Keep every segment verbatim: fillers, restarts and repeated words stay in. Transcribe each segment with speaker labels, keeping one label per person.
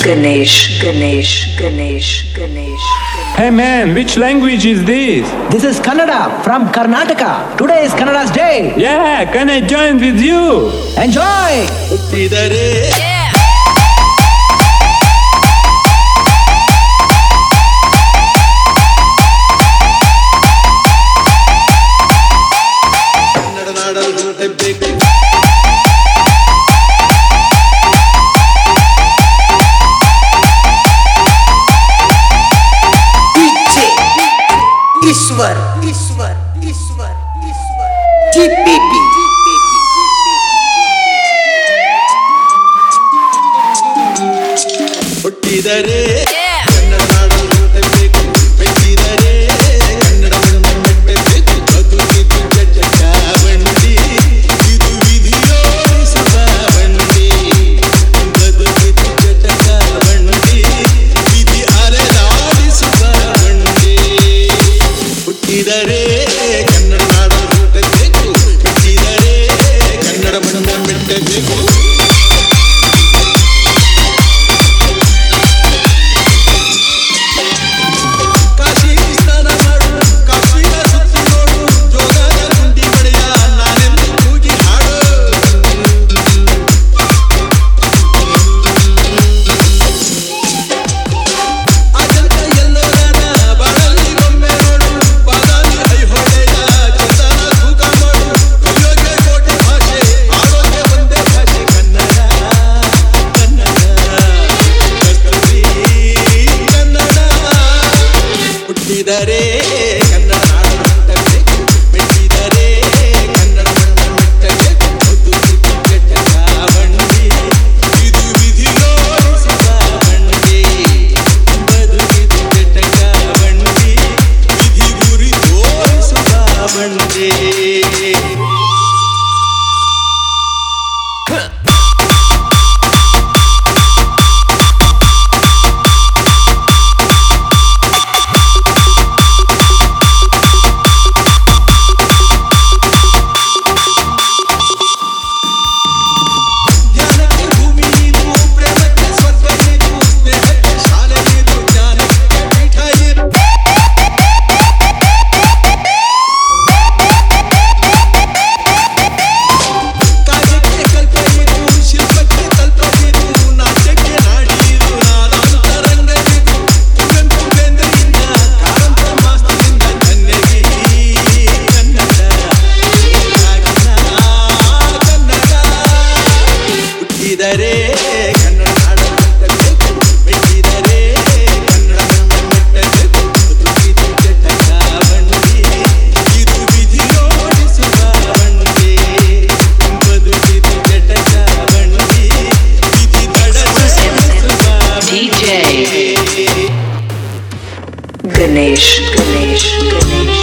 Speaker 1: Ganesh, Ganesh, Ganesh, Ganesh.
Speaker 2: Hey man, which language is this?
Speaker 3: This is Kannada from Karnataka. Today is Kannada's day.
Speaker 2: Yeah, can I join with you?
Speaker 3: Enjoy!
Speaker 1: Yeah.
Speaker 4: ईश्वर ईश्वर ईश्वर ईश्वर टीपीपी ಹುಟ್ಟಿದರೆ ಕನ್ನಡ ನಾಡಲು ಹುಟ್ಟಬೇಕು ಬೆಳೆಸಿದರೆ ಕನ್ನಡವನ್ನು ಮೆಟ್ಟಬೇಕು ಬದುಕಿದು ಜಟಕ ಬಂಡಿ ಇದು ವಿಧಿಯೋಡಿಸುವ ಬಂಡಿ ಬದುಕಿದು ಜಟಕ ಬಂಡಿ ವಿಧಿ ಅಲೆದಾಡಿಸುವ ಬಂಡಿ ಹುಟ್ಟಿದರೆ ಕನ್ನಡ ನಾಡಲು ಹುಟ್ಟಬೇಕು ಬೆಳೆಸಿದರೆ ಕನ್ನಡವನ್ನು ಮೆಟ್ಟಬೇಕು ಹುಟ್ಟಿದರೆ ಕನ್ನಡ ನಾಡಲು ಹುಟ್ಟಬೇಕು ಬೆಳೆಸಿದರೆ ಕನ್ನಡವನ್ನು ಮೆಟ್ಟಬೇಕು ಬದುಕಿದು ಜಟಕ ಬಂಡಿ ಇದು ವಿಧಿಯೋಡಿಸುವ ಬಂಡಿ ಬದುಕಿದು ಜಟಕ ಬಂಡಿ ವಿಧಿ ಗುರಿ ತೋರಿಸುವ ಬಂಡಿ ಹುಟ್ಟಿದರೆ ಕನ್ನಡ ನಾಡಲು ಹುಟ್ಟಬೇಕು ಬೆಳೆಸಿದರೆ ಕನ್ನಡವನ್ನು ಮೆಟ್ಟಬೇಕು ಬದುಕಿದು ಜಟಕ ಬಂಡಿ ಇದು ವಿಧಿಯೋಡಿಸುವ ಬಂಡಿ ಬದುಕಿದು ಜಟಕ ಬಂಡಿ ವಿಧಿ ತಡಸುವ
Speaker 1: D J Ganesh, Ganesh, Ganesh.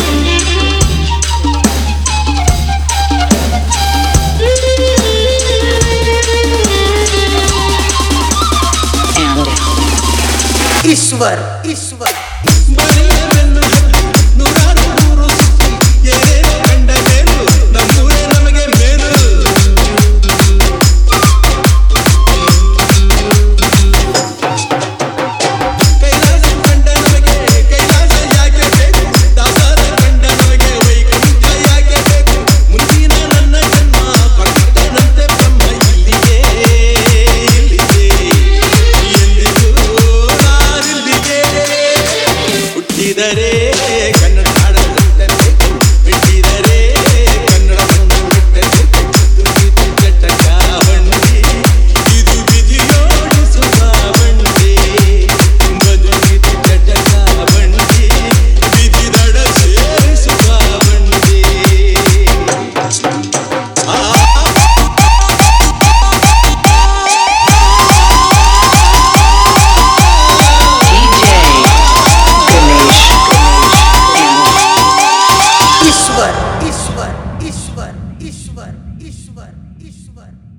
Speaker 4: ईश्वर ईश्वर
Speaker 5: ನೂರಾರು ಊರು ಸುತ್ತಿ ಏನೇನೋ ಕಂಡ ಮೇಲು ನಮ್ಮೂರೇ ನಮಗೆ ಮೇಲು ಕೈಲಾಸ ಕಂಡ ನಮಗೆ ಕೈಲಾಸ ಯಾಕೆ ಬೇಕು ದಾಸರ ಕಂಡ ನಮಗೆ ವೈಕುಂಠ ಯಾಕೆ ಬೇಕು ಮುಂದಿನ ನನ್ನ ಜನ್ಮ ಕೊಟ್ಟನಂತೆ ಬ್ರಹ್ಮ ಇಲ್ಲಿಗೆ ಇಲ್ಲಿಗೆ ಎಂದಿಗೂ ನಾನಿಲ್ಲಿಗೆ ಹುಟ್ಟಿದರೆ ಕನ್ನಡ ನಾಡಲು ಹುಟ್ಟಬೇಕು ಬೆಳೆಸಿದರೆ ಕನ್ನಡವನ್ನು ಮೆಟ್ಟಬೇಕು ಬದುಕಿದು ಜಟಕ ಬಂಡಿ ಇದು ವಿಧಿಯೋಡಿಸುವ ಬಂಡಿ ಬದುಕಿದು ಜಟಕ ಬಂಡಿ ವಿಧಿ ದಡ ಸೇರಿಸುವ ಬಂಡಿ ಆ
Speaker 1: D J Ganesh, Ganesh, and
Speaker 4: ईश्वर ईश्वर ईश्वर ईश्वर ईश्वर ईश्वर